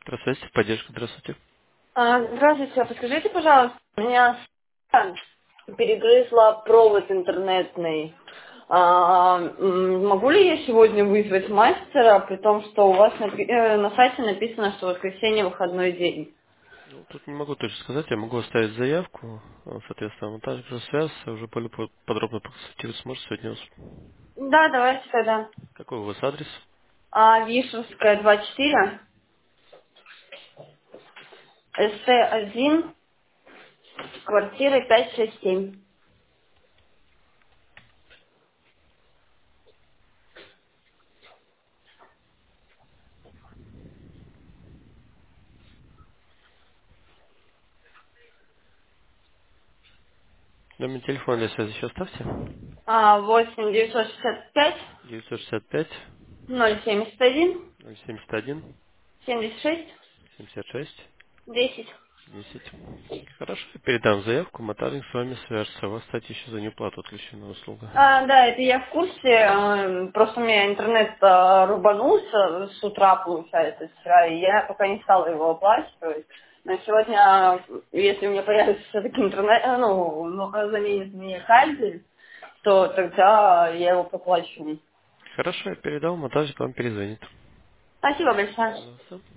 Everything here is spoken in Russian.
Здравствуйте, поддержка, здравствуйте. Здравствуйте, подскажите, пожалуйста, у меня перегрызла провод интернетный. Могу ли я сегодня вызвать мастера, при том, что у вас на сайте написано, что воскресенье выходной день? Ну, тут не могу точно сказать, я могу оставить заявку, соответственно, он также связаться, уже более подробно проконсультировать сможет сегодня вас. Да, давайте тогда. Какой у вас адрес? Вишевская, 24, СТ1, квартира 567. Номер телефона для связи еще оставьте. 8 965 965 071 071 76 76 10. 10. Хорошо, я передам заявку, мотаринг с вами свяжется. У вас, кстати, еще за неуплату отключена услуга. Да, это я в курсе. Просто у меня интернет рубанулся с утра, получается, вчера, и я пока не стала его оплачивать. Но сегодня, если у меня появится все-таки интернет, заменит мне кабель, то тогда я его поплачу. Хорошо, я передал, мотаринг вам перезвонит. Спасибо большое. Пожалуйста.